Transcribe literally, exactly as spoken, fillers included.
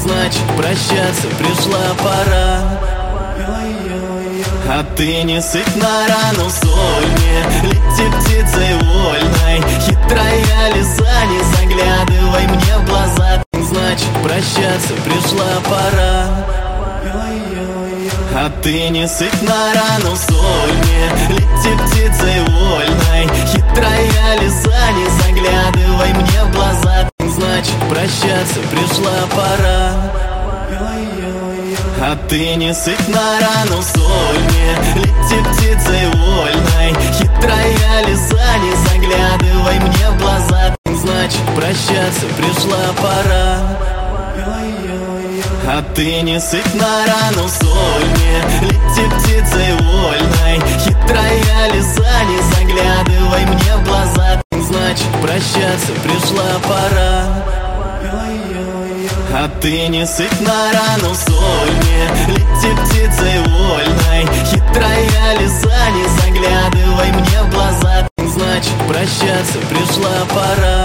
значит прощаться пришла пора. А ты не сыпь на рану соль мне, лети птицей вольной. Хитрая лиса, не заглядывай мне в глаза, значит прощаться пришла пора. А ты не сыпь на рану соль мне, лети птицей вольной. Хитрая лиса, не заглядывай мне в глаза, значит прощаться пришла пора. А ты не сыпь на рану соль мне, лети птицей вольной. Хитрая лиса, не заглядывай мне в глаза, значит прощаться пришла пора. А ты не сыпь на рану соль мне, лети птицей вольной. Хитрая лиса, не заглядывай мне в глаза, значит прощаться пришла пора. А ты не сыпь на рану соль мне, лети птицей вольной. Хитрая лиса, не заглядывай мне в глаза, значит прощаться пришла пора.